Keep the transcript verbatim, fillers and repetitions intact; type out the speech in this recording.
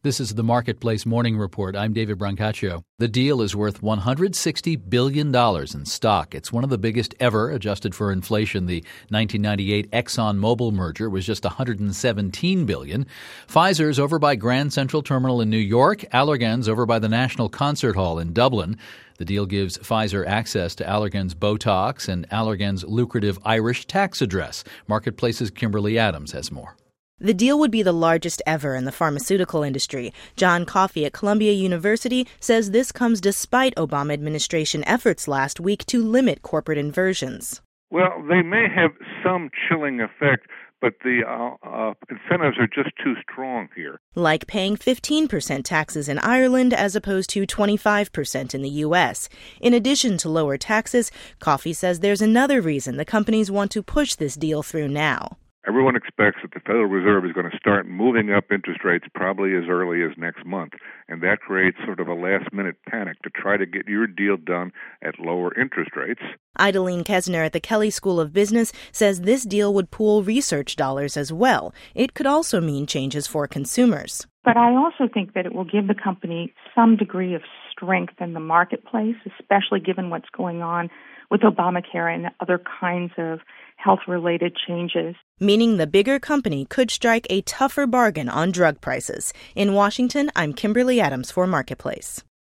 This is the Marketplace Morning Report. I'm David Brancaccio. The deal is worth one hundred sixty billion dollars in stock. It's one of the biggest ever, adjusted for inflation. The nineteen ninety-eight ExxonMobil merger was just one hundred seventeen billion dollars. Pfizer's over by Grand Central Terminal in New York. Allergan's over by the National Concert Hall in Dublin. The deal gives Pfizer access to Allergan's Botox and Allergan's lucrative Irish tax address. Marketplace's Kimberly Adams has more. The deal would be the largest ever in the pharmaceutical industry. John Coffey at Columbia University says this comes despite Obama administration efforts last week to limit corporate inversions. Well, they may have some chilling effect, but the uh, uh, incentives are just too strong here. Like paying fifteen percent taxes in Ireland as opposed to twenty-five percent in the U S. In addition to lower taxes, Coffey says there's another reason the companies want to push this deal through now. Everyone expects that the Federal Reserve is going to start moving up interest rates probably as early as next month, and that creates sort of a last-minute panic to try to get your deal done at lower interest rates. Idalene Kesner at the Kelley School of Business says this deal would pool research dollars as well. It could also mean changes for consumers. But I also think that it will give the company some degree of strength in the marketplace, especially given what's going on with Obamacare and other kinds of health-related changes. Meaning the bigger company could strike a tougher bargain on drug prices. In Washington, I'm Kimberly Adams for Marketplace.